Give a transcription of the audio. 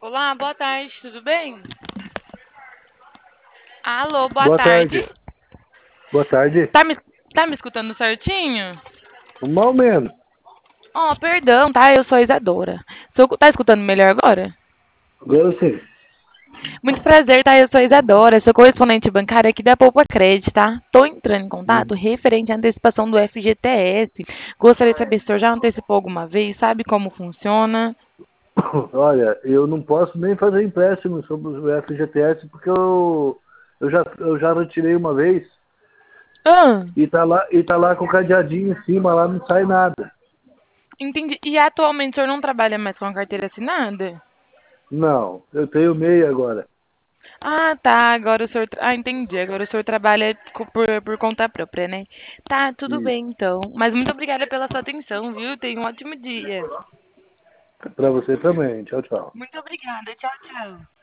Olá, boa tarde, tudo bem? Alô, boa Boa tarde. tarde. Boa tarde. Tá me, tá me escutando certinho? Mal menos. Oh, perdão, tá? Eu sou a Isadora. Tá escutando melhor agora? Agora sim. Muito prazer, tá? Eu sou a Isadora, sou correspondente bancária aqui da Poupa Crédito, tá? Tô entrando em contato referente à antecipação do FGTS. Gostaria de saber se o senhor já antecipou alguma vez, sabe como funciona? Olha, eu não posso nem fazer empréstimo sobre o FGTS porque eu já retirei uma vez Ah, e tá lá com o cadeadinho em cima, lá não sai nada. entendi. E atualmente o senhor não trabalha mais com a carteira assinada? Não, eu tenho meia agora. Ah, tá. Agora o senhor. Ah, entendi. Agora o senhor trabalha por conta própria, né? Tá, tudo Isso. bem então. Mas muito obrigada pela sua atenção, viu? Tenha um ótimo dia. Para você também. Tchau, tchau. Muito obrigada. Tchau, tchau.